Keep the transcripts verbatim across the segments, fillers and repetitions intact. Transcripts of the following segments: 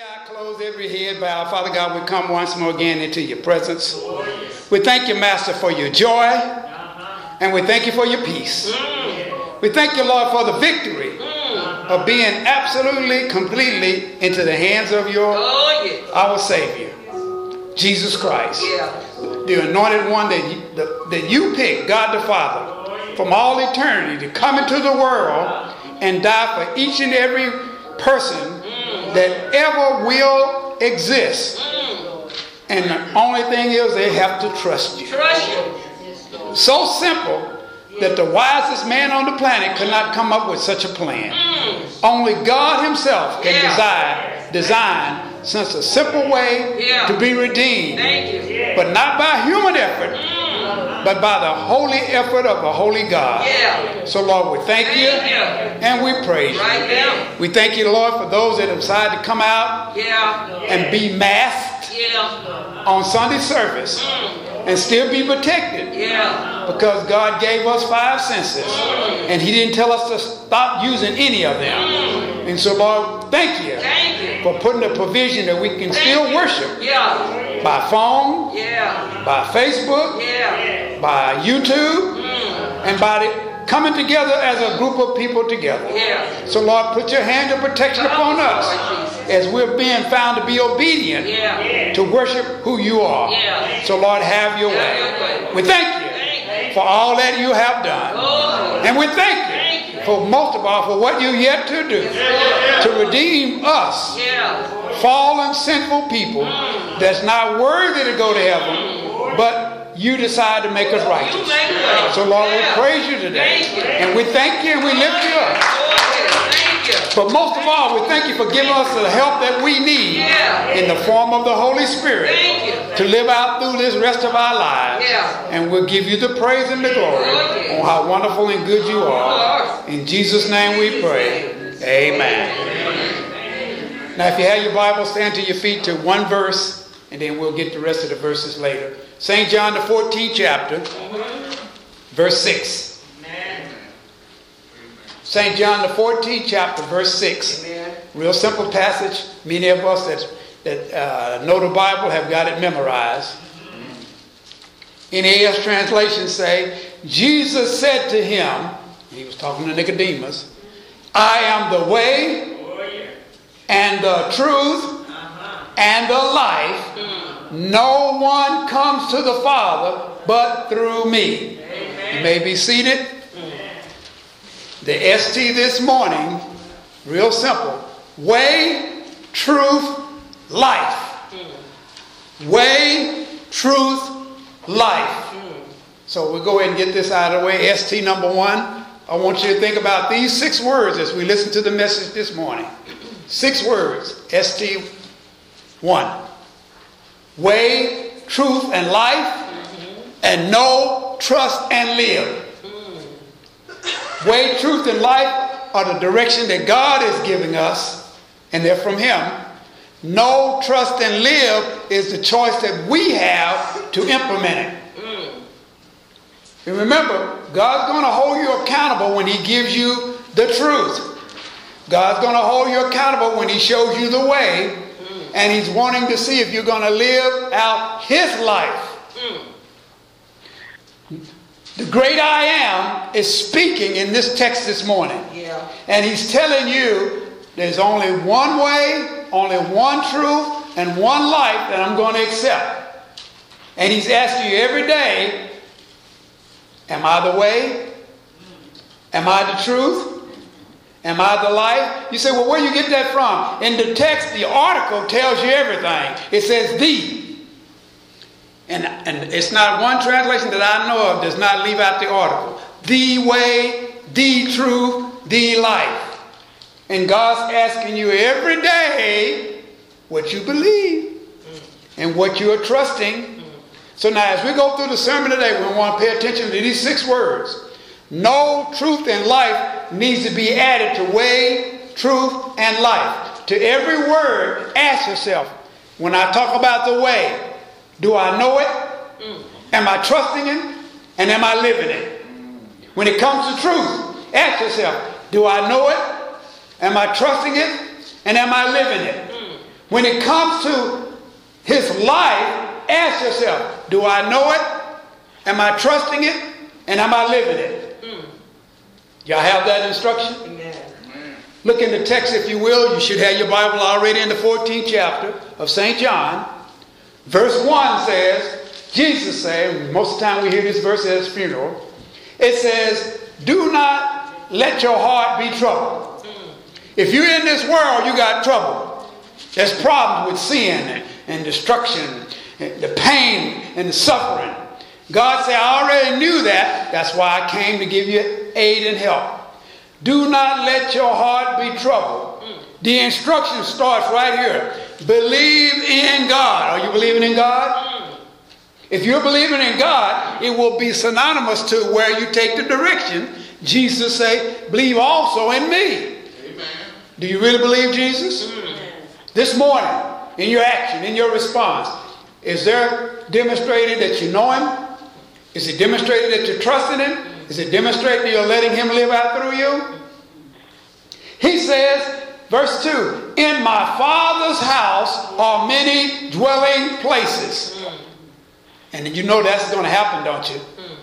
eye closed, every head bowed. Father God, we come once more again into your presence. We thank you, Master, for your joy, and we thank you for your peace. We thank you, Lord, for the victory of being absolutely, completely into the hands of your, our Savior, Jesus Christ, the anointed one that you, the, that you picked, God the Father, from all eternity to come into the world and die for each and every person that ever will exist. And the only thing is they have to trust you. Trust you. So simple that the wisest man on the planet could not come up with such a plan. Mm. Only God himself can yeah. design, design such a simple way yeah. to be redeemed. Thank you. But not by human effort, mm. but by the holy effort of the holy God. Yeah. So Lord, we thank, thank you, you and we praise right you. Now. We thank you, Lord, for those that have decided to come out yeah. and be masked yeah. on Sunday service. Mm. And still be protected. Yeah. Because God gave us five senses. Mm. And he didn't tell us to stop using any of them. Mm. And so, Lord, thank you, thank you for putting the provision that we can thank still you. Worship. Yeah. By phone. Yeah. By Facebook. Yeah. By YouTube. Mm. And by the coming together as a group of people together. Yeah. So, Lord, put your hand of protection upon us as we're being found to be obedient yeah. to worship who you are. Yeah. So, Lord, have your way. We thank you for all that you have done. And we thank you for most of all for what you're yet to do to redeem us, fallen, sinful people that's not worthy to go to heaven, but you decide to make us righteous. So, Lord, we praise you today. And we thank you and we lift you up. But most of all, we thank you for giving us the help that we need in the form of the Holy Spirit to live out through this rest of our lives. And we'll give you the praise and the glory on how wonderful and good you are. In Jesus' name we pray. Amen. Now, if you have your Bible, stand to your feet to one verse, and then we'll get the rest of the verses later. Saint John, the fourteenth chapter, verse six. Saint John, the fourteenth chapter, verse six. Amen. Real simple passage. Many of us that, that uh, know the Bible have got it memorized. N A S translation say, Jesus said to him, he was talking to Nicodemus, I am the way and the truth and the life. No one comes to the Father but through me. Amen. You may be seated. The S T this morning, real simple. Way, truth, life. Way, truth, life. So we'll go ahead and get this out of the way. S T number one. I want you to think about these six words as we listen to the message this morning. Six words. S T one. Way, truth, and life. And know, trust, and live. Way, truth, and life are the direction that God is giving us, and they're from him. Know, trust, and live is the choice that we have to implement it. Mm. And remember, God's going to hold you accountable when he gives you the truth. God's going to hold you accountable when he shows you the way, mm. and he's wanting to see if you're going to live out his life. Mm. The great I am is speaking in this text this morning. Yeah. And he's telling you there's only one way, only one truth, and one life that I'm going to accept. And he's asking you every day, am I the way? Am I the truth? Am I the life? You say, well, where do you get that from? In the text, the article tells you everything. It says the. And, and it's not one translation that I know of does not leave out the article. The way, the truth, the life. And God's asking you every day what you believe and what you are trusting. So now as we go through the sermon today, we want to pay attention to these six words. No, truth, and life needs to be added to way, truth, and life. To every word, ask yourself, when I talk about the way, do I know it? Mm. Am I trusting it? And am I living it? When it comes to truth, ask yourself, do I know it? Am I trusting it? And am I living it? Mm. When it comes to his life, ask yourself, do I know it? Am I trusting it? And am I living it? Mm. Y'all have that instruction? Amen. Look in the text, if you will. You should have your Bible already in the fourteenth chapter of Saint John. Verse one says, Jesus said, most of the time we hear this verse at his funeral, it says, do not let your heart be troubled. Mm. If you're in this world, you got trouble. There's problems with sin and, and destruction, and the pain and the suffering. God said, I already knew that. That's why I came to give you aid and help. Do not let your heart be troubled. Mm. The instruction starts right here. Believe in God. Are you believing in God? Mm. If you're believing in God, it will be synonymous to where you take the direction. Jesus said, believe also in me. Amen. Do you really believe Jesus? Mm. This morning, in your action, in your response, is there demonstrated that you know him? Is it demonstrated that you're trusting him? Is it demonstrated that you're letting him live out through you? He says, verse two, in my Father's house are many dwelling places. Mm. And you know that's going to happen, don't you? Mm.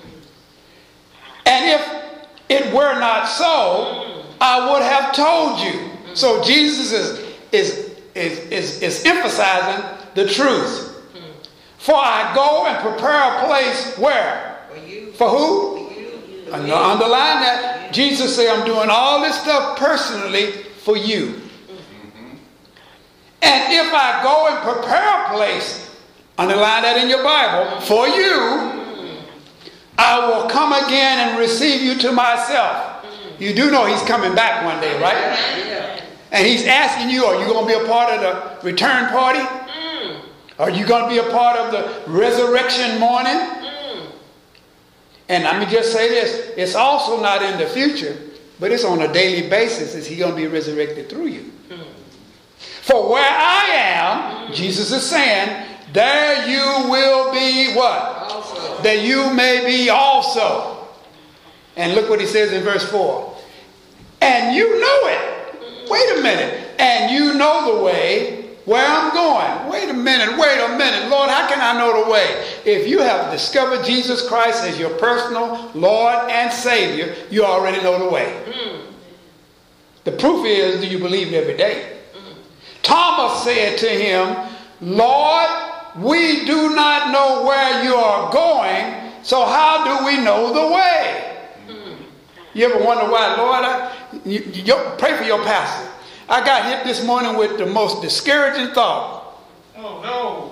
And if it were not so, mm. I would have told you. Mm. So Jesus is, is, is, is, is emphasizing the truth. For I go and prepare a place where? For you. For who? For you. For you. Underline that. Jesus said, I'm doing all this stuff personally for you. Mm-hmm. And if I go and prepare a place, underline that in your Bible, for you, mm-hmm. I will come again and receive you to myself. Mm-hmm. You do know he's coming back one day, right? Yeah. And he's asking you, are you going to be a part of the return party? Mm. Are you going to be a part of the resurrection morning? Mm. And let me just say this. It's also not in the future, but it's on a daily basis. Is he going to be resurrected through you? Mm. For where I am, mm. Jesus is saying, there you will be what? Also. That you may be also. And look what he says in verse four. And you know it. Wait a minute. And you know the way where I'm going. Wait a minute. Wait a minute. Lord, how can I know the way? If you have discovered Jesus Christ as your personal Lord and Savior, you already know the way. Mm. The proof is, do you believe every day? Mm. Thomas said to him, Lord, we do not know where you are going, so how do we know the way? Mm. You ever wonder why, Lord, I, you, you, pray for your pastor. I got hit this morning with the most discouraging thought. Oh,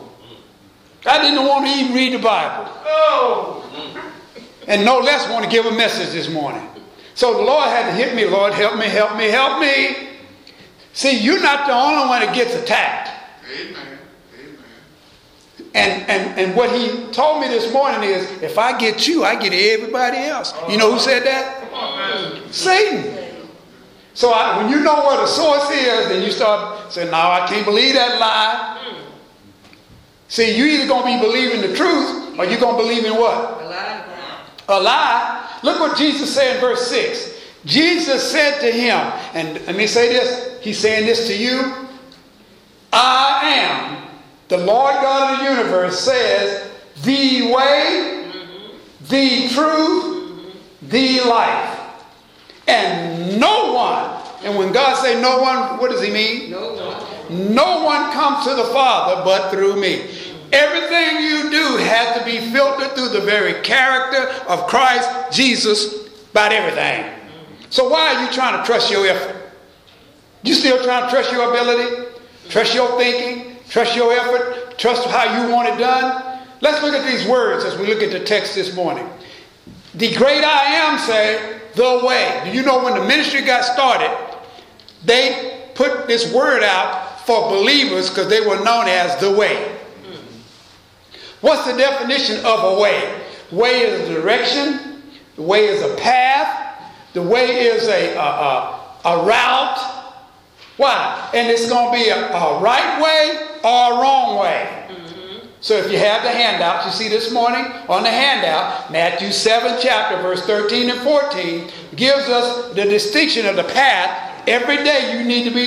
no. I didn't want to even read the Bible. Oh. And no less want to give a message this morning. So the Lord had to hit me. Lord, help me, help me, help me. See, you're not the only one that gets attacked. Amen. And, and, and what he told me this morning is, if I get you, I get everybody else. You know who said that? Satan. So I, when you know where the source is, then you start saying, no, I can't believe that lie. See, you either going to be believing the truth, or you're going to believe in what? A lie. A lie. Look what Jesus said in verse six. Jesus said to him, and let me say this, he's saying this to you, I am. The Lord God of the universe says, the way, mm-hmm. the truth, mm-hmm. the life. And no one, and when God say no one, what does he mean? No one. No one comes to the Father but through me. Everything you do has to be filtered through the very character of Christ Jesus about everything. So why are you trying to trust your effort? You still trying to trust your ability? Trust your thinking? Trust your effort? Trust how you want it done? Let's look at these words as we look at the text this morning. The great I am said, the way. Do you know when the ministry got started, they put this word out for believers because they were known as the way. What's the definition of a way? Way is a direction. The way is a path. The way is a, a, a, a route. Why? And it's going to be a, a right way or a wrong way. Mm-hmm. So if you have the handout, you see this morning on the handout, Matthew seventh chapter, verse thirteen and fourteen, gives us the distinction of the path. Every day you need to be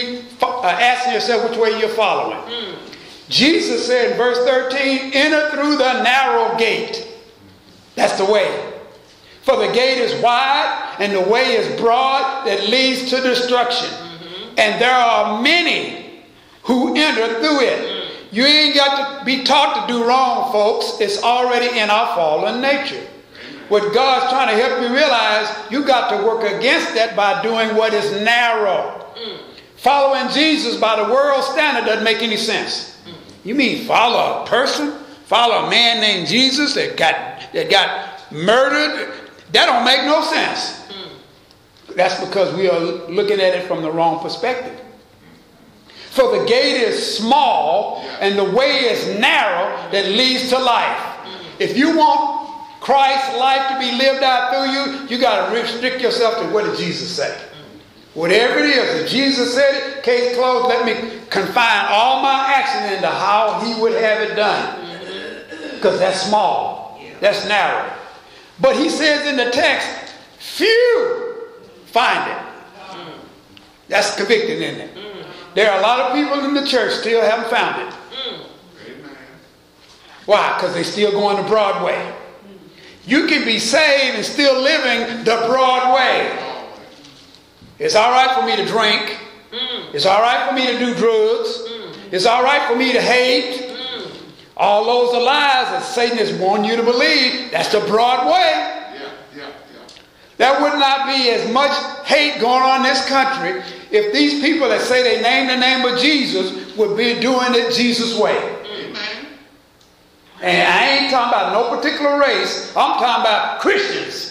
uh, asking yourself which way you're following. Mm. Jesus said in verse thirteen, enter through the narrow gate. That's the way. For the gate is wide and the way is broad that leads to destruction. Mm-hmm. And there are many who enter through it. Mm. You ain't got to be taught to do wrong, folks. It's already in our fallen nature. What God's trying to help you realize, you got to work against that by doing what is narrow. Mm. Following Jesus by the world standard doesn't make any sense. Mm. You mean follow a person? Follow a man named Jesus that got that got murdered? That don't make no sense. Mm. That's because we are looking at it from the wrong perspective. For the gate is small and the way is narrow that leads to life. Mm. If you want Christ's life to be lived out through you, you got to restrict yourself to what did Jesus say. Whatever it is, if Jesus said it, case closed, let me confine all my actions into how he would have it done. Because that's small. That's narrow. But he says in the text, few find it. That's convicting, isn't it? There are a lot of people in the church still haven't found it. Why? Because they still going to Broadway. You can be saved and still living the broad way. It's all right for me to drink. Mm. It's all right for me to do drugs. Mm. It's all right for me to hate. Mm. All those are lies that Satan is wanting you to believe. That's the broad way. Yeah, yeah, yeah. There would not be as much hate going on in this country if these people that say they name the name of Jesus would be doing it Jesus' way. Amen. And I ain't talking about no particular race. I'm talking about Christians.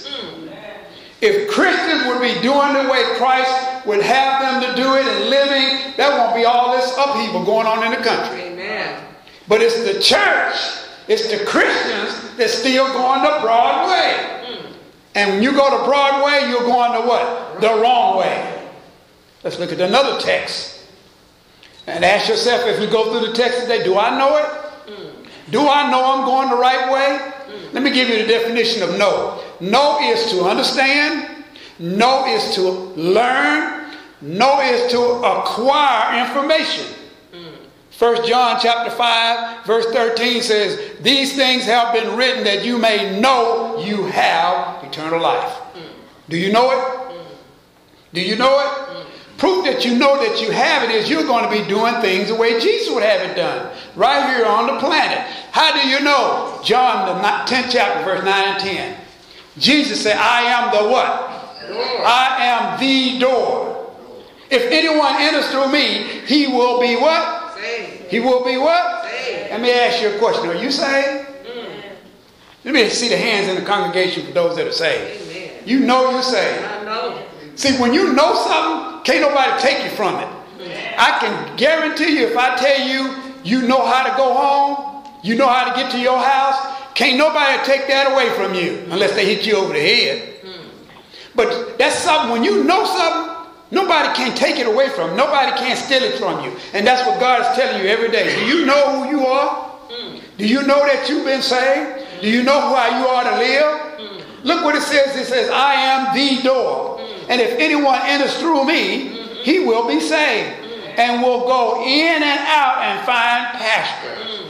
If Christians would be doing the way Christ would have them to do it and living, there won't be all this upheaval going on in the country. Amen. But it's the church, it's the Christians that's still going the broad way. Mm. And when you go to Broadway, you're going to what? The wrong way. Let's look at another text. And ask yourself, if you go through the text today, do I know it? Mm. Do I know I'm going the right way? Mm. Let me give you the definition of know. Know is to understand. Know is to learn. Know is to acquire information. Mm. First John chapter five verse thirteen says, these things have been written that you may know you have eternal life. Mm. Do you know it? Mm. Do you know it? Mm. Proof that you know that you have it is you're going to be doing things the way Jesus would have it done. Right here on the planet. How do you know? John the tenth chapter verse nine and ten. Jesus said, I am the what? Door. I am the door. If anyone enters through me, he will be what? Saved. He will be what? Saved. Let me ask you a question. Are you saved? Mm. Let me see the hands in the congregation for those that are saved. Amen. You know you're saved. I know. See, when you know something, can't nobody take you from it. Mm. I can guarantee you, if I tell you, you know how to go home, you know how to get to your house, can't nobody take that away from you unless they hit you over the head. Mm. But that's something, when you know something, nobody can take it away from you. Nobody can steal it from you. And that's what God is telling you every day. Do you know who you are? Mm. Do you know that you've been saved? Mm. Do you know how you are to live? Mm. Look what it says. It says, I am the door. Mm. And if anyone enters through me, mm-hmm. he will be saved. Mm. And will go in and out and find pasture. Mm.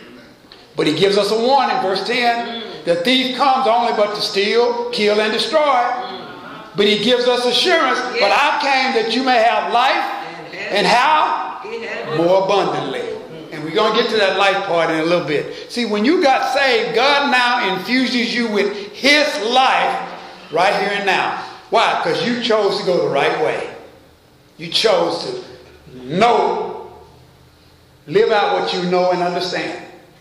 But he gives us a warning, verse ten. Mm. The thief comes only but to steal, kill, and destroy. Mm. But he gives us assurance, yes. But I came that you may have life, and, and how? More abundantly. Mm. And we're going to get to that life part in a little bit. See, when you got saved, God now infuses you with his life right here and now. Why? Because you chose to go the right way. You chose to know, live out what you know and understand.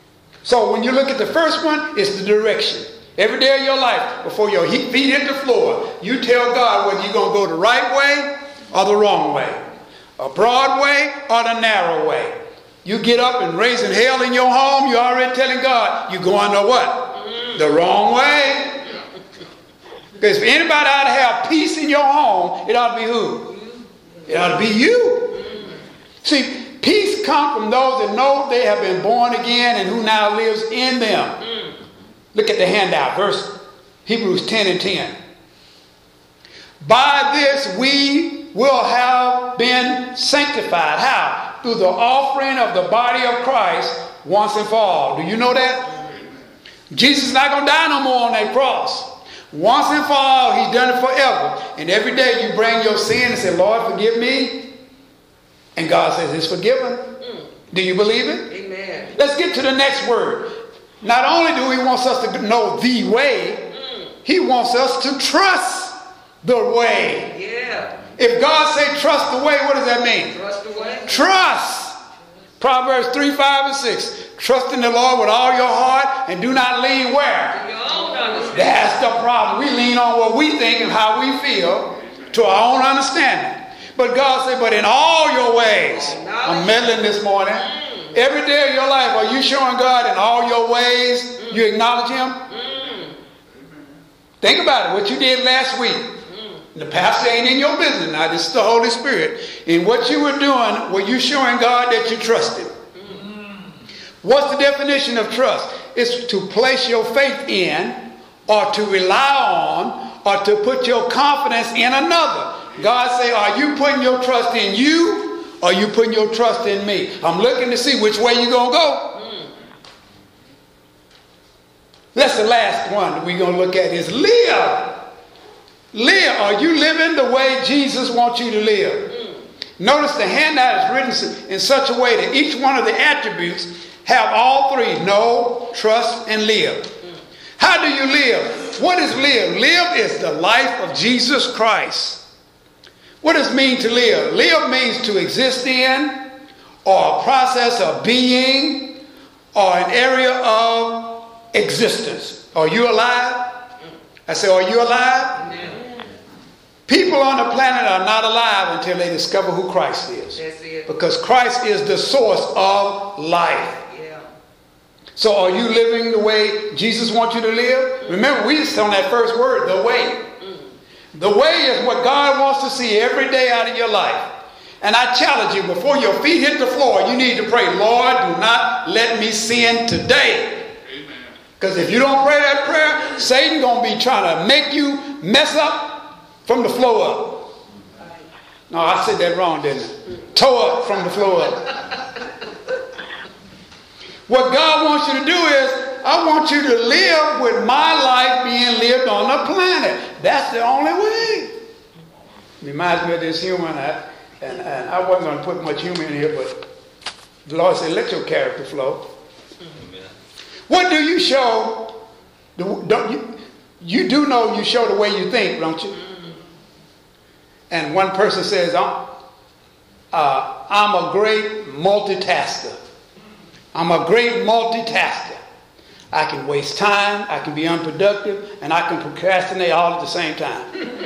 So when you look at the first one, it's the direction. Every day of your life, before your feet hit the floor, you tell God whether you're going to go the right way or the wrong way. A broad way or the narrow way. You get up and raising hell in your home, you're already telling God you're going to what? The wrong way. Because if anybody ought to have peace in your home, it ought to be who? It ought to be you. See, peace comes from those that know they have been born again and who now lives in them. Mm. Look at the handout, verse Hebrews ten and ten. By this we will have been sanctified. How? Through the offering of the body of Christ once and for all. Do you know that? Jesus is not going to die no more on that cross. Once and for all, he's done it forever. And every day you bring your sin and say, Lord, forgive me. And God says it's forgiven. Mm. Do you believe it? Amen. Let's get to the next word. Not only do he wants us to know the way, mm. he wants us to trust the way. Yeah. If God say trust the way, what does that mean? Trust the way. Trust. Proverbs three, five, and six. Trust in the Lord with all your heart and do not lean where? Your own understanding. That's the problem. We lean on what we think and how we feel to our own understanding. But God said, but in all your ways, I'm meddling this morning. Mm. Every day of your life, are you showing God in all your ways? Mm. You acknowledge him? Mm. Think about it. What you did last week. Mm. The pastor ain't in your business now. This is the Holy Spirit. In what you were doing, were you showing God that you trusted? Mm. What's the definition of trust? It's to place your faith in, or to rely on, or to put your confidence in another. God say, are you putting your trust in you, or are you putting your trust in me? I'm looking to see which way you're going to go. Mm. That's the last one that we're going to look at is live. Live. Are you living the way Jesus wants you to live? Mm. Notice the handout is written in such a way that each one of the attributes have all three: know, trust, and live. Mm. How do you live? What is live? Live is the life of Jesus Christ. What does it mean to live? Live means to exist in, or a process of being, or an area of existence. Are you alive? I say, are you alive? Amen. People on the planet are not alive until they discover who Christ is. That's it. Because Christ is the source of life. Yeah. So are you living the way Jesus wants you to live? Remember, we just on that first word, the way. The way is what God wants to see every day out of your life. And I challenge you, before your feet hit the floor, you need to pray, Lord, do not let me sin today. Because if you don't pray that prayer, Satan's going to be trying to make you mess up from the floor up. No, I said that wrong, didn't I? Toe up from the floor up. What God wants you to do is, I want you to live with my life being lived on the planet. That's the only way. Reminds me of this humor, and I, and, and I wasn't going to put much humor in here, but the Lord said, let your character flow. Amen. What do you show? Don't you, you do know you show the way you think, don't you? And one person says, I'm, uh, I'm a great multitasker. I'm a great multitasker. I can waste time, I can be unproductive, and I can procrastinate all at the same time.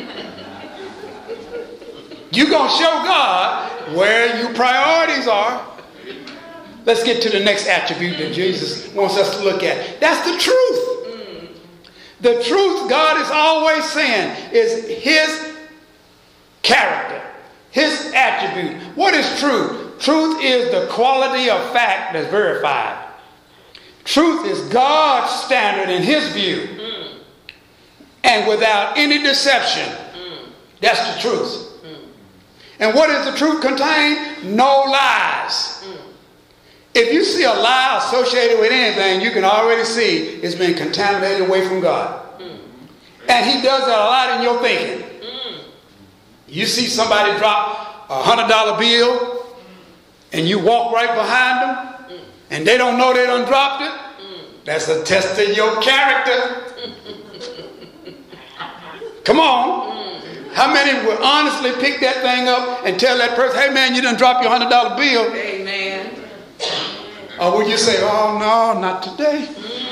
You're going to show God where your priorities are. Let's get to the next attribute that Jesus wants us to look at. That's the truth. The truth God is always saying is his character, his attribute. What is truth? Truth is the quality of fact that's verified. Truth is God's standard in his view. Mm. And without any deception. Mm. That's the truth. Mm. And what does the truth contain? No lies. Mm. If you see a lie associated with anything, you can already see it's been contaminated away from God. Mm. And he does that a lot in your thinking. Mm. You see somebody drop a one hundred dollar bill and you walk right behind them. And they don't know they done dropped it. Mm. That's a test of your character. Come on. Mm. How many would honestly pick that thing up and tell that person, hey man, you done dropped your one hundred dollar bill? Amen. Or would you say, oh no, not today.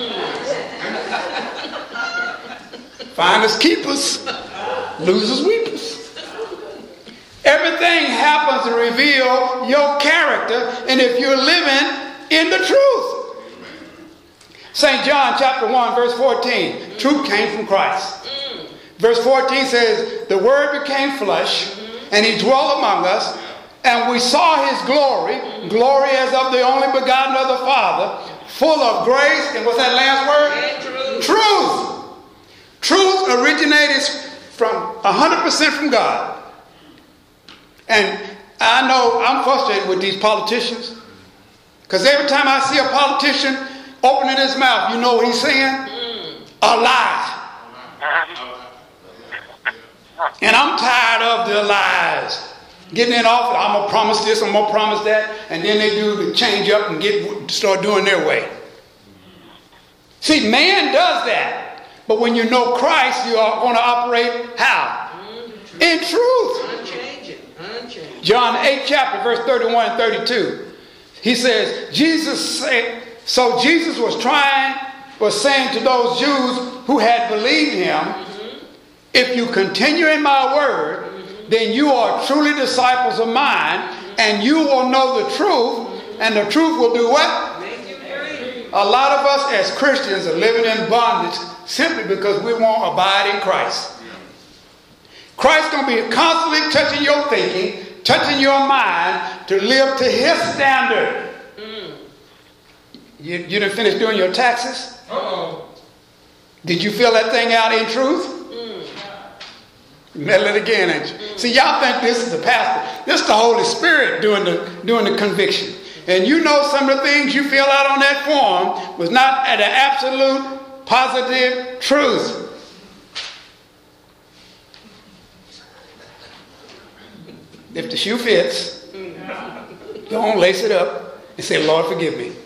Mm. Finders keepers, losers weepers. Everything happens to reveal your character, and if you're living in the truth. Saint John chapter one verse fourteen. Mm-hmm. Truth came from Christ. Mm. Verse fourteen says, the word became flesh, mm-hmm. and he dwelt among us, and we saw his glory, mm-hmm. glory as of the only begotten of the Father, full of grace, and what's that last word? And truth. Truth. Truth originated from one hundred percent from God. And I know I'm frustrated with these politicians. Because every time I see a politician opening his mouth, you know what he's saying? Mm. A lie. And I'm tired of the lies. Getting in office, I'm going to promise this, I'm going to promise that. And then they do the change up and get start doing their way. See, man does that. But when you know Christ, you are going to operate how? Mm, in truth. Unchanging. Unchanging. John eight chapter, verse thirty-one and thirty-two. He says, Jesus said, so Jesus was trying, was saying to those Jews who had believed him, mm-hmm. if you continue in my word, mm-hmm. then you are truly disciples of mine, mm-hmm. and you will know the truth, mm-hmm. and the truth will do what? Make you free. A lot of us as Christians are living in bondage simply because we won't abide in Christ. Christ's going to be constantly touching your thinking, touching your mind to live to his standard. Mm. You, you didn't finish doing your taxes? Uh-oh. Did you fill that thing out in truth? Mm. Meddle it again, ain't you? Mm. See, y'all think this is the pastor. This is the Holy Spirit doing the, doing the conviction. And you know some of the things you fill out on that form was not at an absolute positive truth. If the shoe fits, go on, lace it up, and say, Lord, forgive me.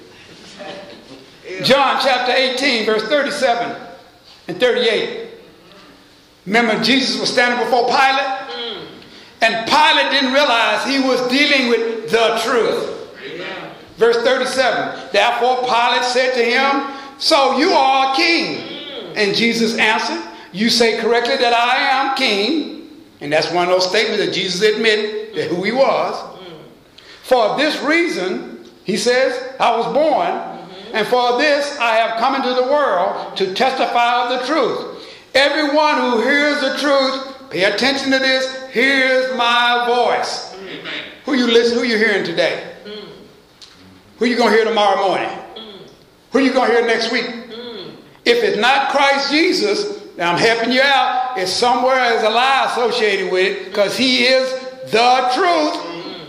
John chapter eighteen, verse thirty-seven and thirty-eight. Remember, Jesus was standing before Pilate? And Pilate didn't realize he was dealing with the truth. Amen. Verse thirty-seven. Therefore Pilate said to him, so you are a king. And Jesus answered, you say correctly that I am king. And that's one of those statements that Jesus admitted that who he was. Mm. For this reason, he says, I was born, mm-hmm. and for this I have come into the world to testify of the truth. Everyone who hears the truth, pay attention to this, hears my voice. Mm. Who you listen? Who you hearing today? Mm. Who you going to hear tomorrow morning? Mm. Who you going to hear next week? Mm. If it's not Christ Jesus, now I'm helping you out. It's somewhere there's a lie associated with it because he is the truth. Mm.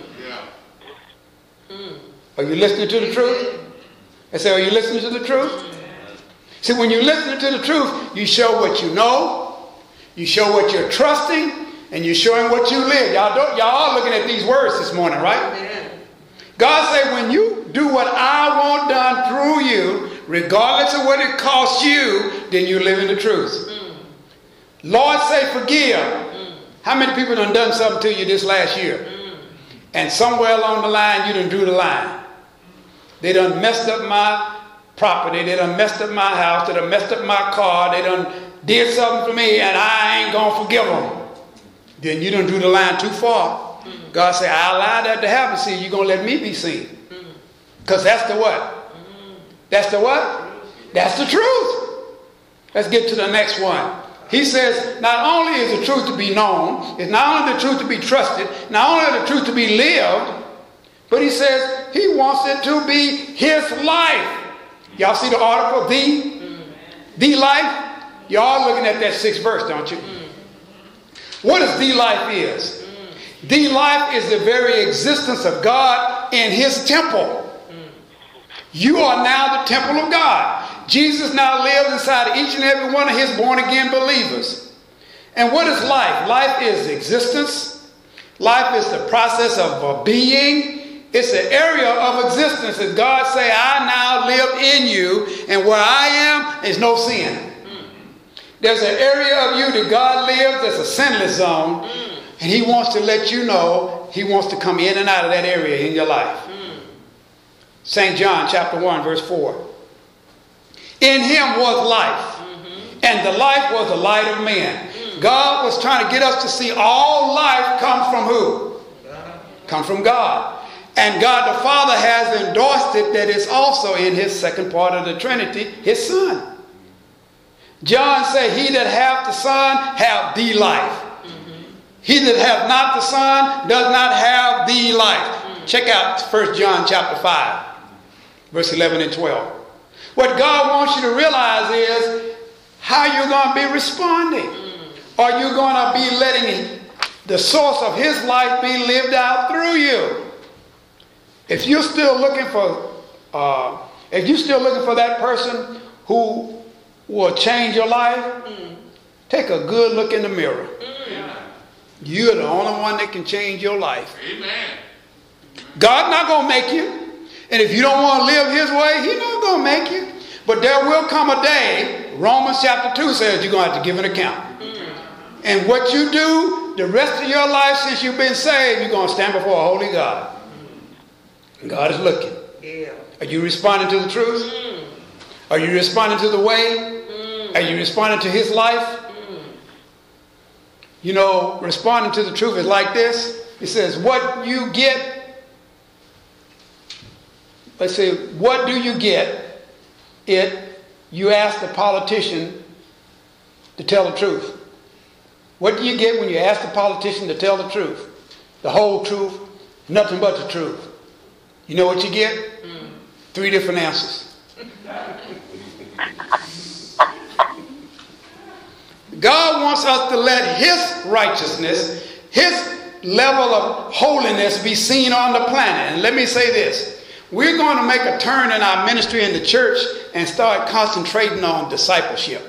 Yeah. Mm. Are you listening to the truth? I say, are you listening to the truth? See, when you're listening to the truth, you show what you know, you show what you're trusting, and you're showing what you live. Y'all don't, y'all are looking at these words this morning, right? Amen. God said, when you do what I want done through you, regardless of what it costs you, then you live in the truth. Mm. Lord say forgive. Mm. How many people done done something to you this last year? Mm. And somewhere along the line, you done drew the line. They done messed up my property. They done messed up my house. They done messed up my car. They done did something for me, and I ain't going to forgive them. Then you done drew the line too far. Mm. God say, I allowed that to happen. See, you're going to let me be seen. Because that's the what? That's the what? That's the truth. Let's get to the next one. He says, not only is the truth to be known, it's not only the truth to be trusted, not only the truth to be lived, but he says he wants it to be his life. Y'all see the article, the? The life? Y'all looking at that sixth verse, don't you? What is the life is? The life is the very existence of God in his temple. You are now the temple of God. Jesus now lives inside of each and every one of his born-again believers. And what is life? Life is existence. Life is the process of a being. It's an area of existence that God say, I now live in you, and where I am is no sin. There's an area of you that God lives that's a sinless zone, and he wants to let you know he wants to come in and out of that area in your life. Saint John chapter one verse four. In him was life, mm-hmm. and the life was the light of men. Mm-hmm. God was trying to get us to see all life comes from who? God. Come from God. And God the Father has endorsed it that it's also in his second part of the Trinity, his Son. John said, he that hath the Son hath the life. Mm-hmm. He that hath not the Son does not have the life. Mm-hmm. Check out First John chapter five. Verse eleven and twelve. What God wants you to realize is how you're going to be responding. Mm. Are you going to be letting the source of his life be lived out through you. If you're still looking for, uh, if you're still looking for that person who will change your life, mm. take a good look in the mirror. Mm. You're the only one that can change your life. Amen. God's not going to make you. And if you don't want to live his way, he's not going to make you. But there will come a day, Romans chapter two says you're going to have to give an account. Mm. And what you do the rest of your life since you've been saved, you're going to stand before a holy God. And God is looking. Yeah. Are you responding to the truth? Mm. Are you responding to the way? Mm. Are you responding to his life? Mm. You know, responding to the truth is like this. It says, what you get, let's say, what do you get if you ask the politician to tell the truth? What do you get when you ask the politician to tell the truth? The whole truth, nothing but the truth. You know what you get? Mm. Three different answers. God wants us to let his righteousness, his level of holiness be seen on the planet. And let me say this. We're going to make a turn in our ministry in the church and start concentrating on discipleship.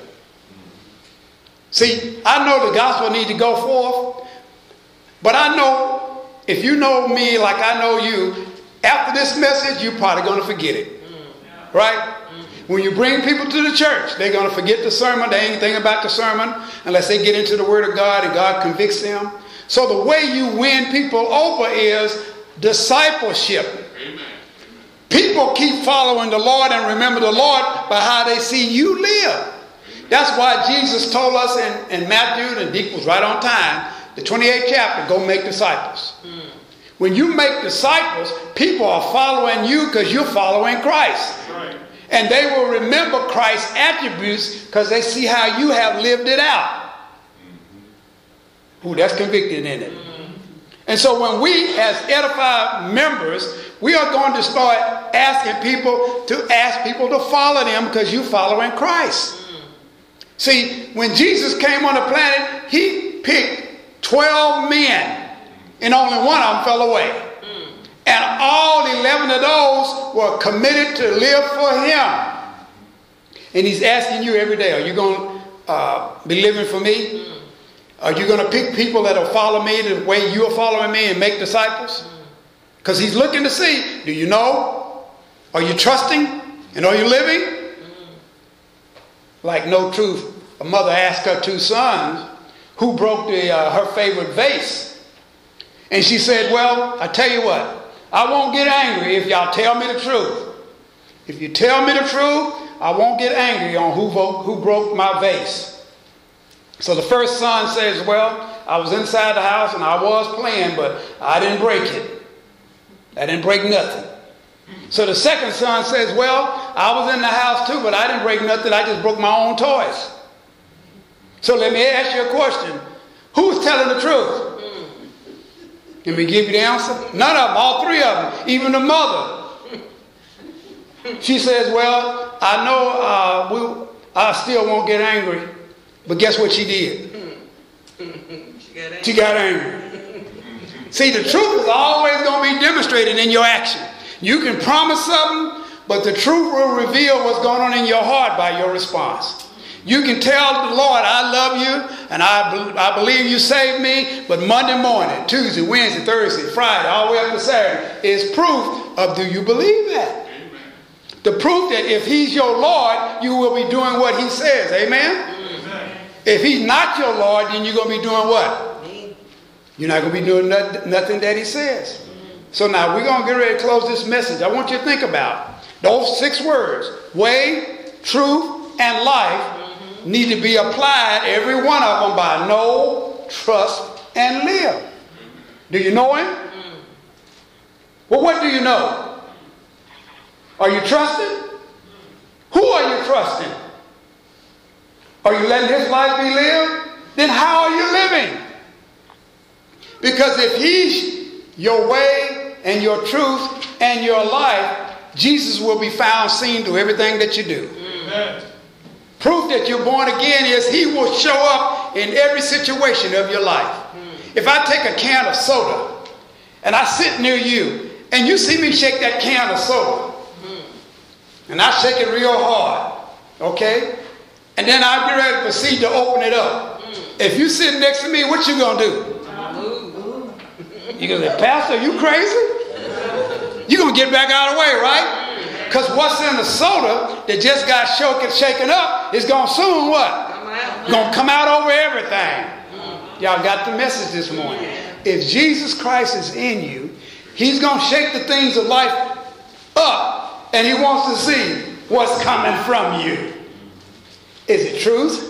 See, I know the gospel needs to go forth, but I know if you know me like I know you, after this message, you're probably going to forget it. Right? When you bring people to the church, they're going to forget the sermon. They ain't thinking about the sermon unless they get into the Word of God and God convicts them. So the way you win people over is discipleship. Amen. People keep following the Lord and remember the Lord by how they see you live. That's why Jesus told us in, in Matthew, and Deke was right on time, the twenty-eighth chapter, go make disciples. Mm. When you make disciples, people are following you because you're following Christ. Right. And they will remember Christ's attributes because they see how you have lived it out. Mm-hmm. Ooh, that's convicted in it. Mm-hmm. And so when we as edified members, we are going to start asking people to ask people to follow them because you're following Christ. See, when Jesus came on the planet, he picked twelve men, and only one of them fell away. Mm. And all eleven of those were committed to live for him. And he's asking you every day, are you going to uh, be living for me? Mm. Are you going to pick people that will follow me the way you're following me and make disciples? Because he's looking to see, do you know? Are you trusting? And are you living? Like No Truth, a mother asked her two sons who broke the, uh, her favorite vase. And she said, well, I tell you what, I won't get angry if y'all tell me the truth. If you tell me the truth, I won't get angry on who, vo- who broke my vase. So the first son says, well, I was inside the house and I was playing, but I didn't break it. I didn't break nothing. So the second son says, well, I was in the house too, but I didn't break nothing. I just broke my own toys. So let me ask you a question. Who's telling the truth? Let me give you the answer. None of them, all three of them, even the mother. She says, well, I know uh, we, I still won't get angry. But guess what she did? She got angry. She got angry. See, the truth is always going to be demonstrated in your action. You can promise something, but the truth will reveal what's going on in your heart by your response. You can tell the Lord, I love you, and I, be- I believe you saved me, but Monday morning, Tuesday, Wednesday, Thursday, Friday, all the way up to Saturday, is proof of do you believe that? Amen. The proof that if he's your Lord, you will be doing what he says. Amen? Amen. If he's not your Lord, then you're going to be doing what? You're not going to be doing not- nothing that he says. So now we're going to get ready to close this message. I want you to think about those six words. Way, truth, and life mm-hmm. need to be applied, every one of them, by know, trust, and live. Do you know him? Mm-hmm. Well, what do you know? Are you trusting? Who are you trusting? Are you letting his life be lived? Then how are you living? Because if he's your way and your truth and your life, Jesus will be found seen through everything that you do. Amen. Proof that you're born again is he will show up in every situation of your life. If I take a can of soda and I sit near you and you see me shake that can of soda and I shake it real hard, okay? And then I'll get ready to proceed to open it up. If you sit next to me, what you gonna do? You gonna say, Pastor, are you crazy? You gonna get back out of the way, right? Because what's in the soda that just got shaken, shaken up is gonna soon what? Gonna come out over everything. Y'all got the message this morning. If Jesus Christ is in you, he's gonna shake the things of life up, and he wants to see what's coming from you. Is it truth?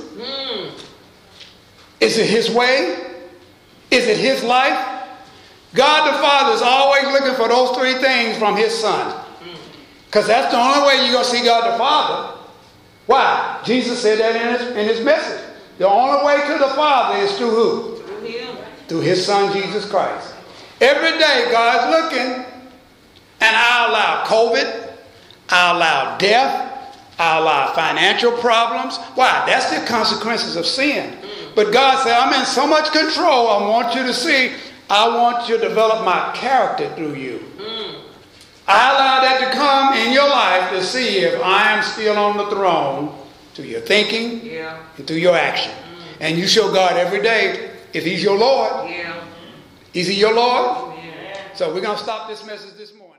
Is it his way? Is it his life? God the Father is always looking for those three things from his Son. Because that's the only way you're going to see God the Father. Why? Jesus said that in his, in his message. The only way to the Father is through who? Through him. Through his Son, Jesus Christ. Every day God's looking, and I allow COVID, I allow death, I allow financial problems. Why? That's the consequences of sin. But God said, I'm in so much control, I want you to see, I want you to develop my character through you. I allow that to come in your life to see if I am still on the throne through your thinking Yeah. and through your action. And you show God every day if he's your Lord. Yeah. Is he your Lord? Yeah. So we're going to stop this message this morning.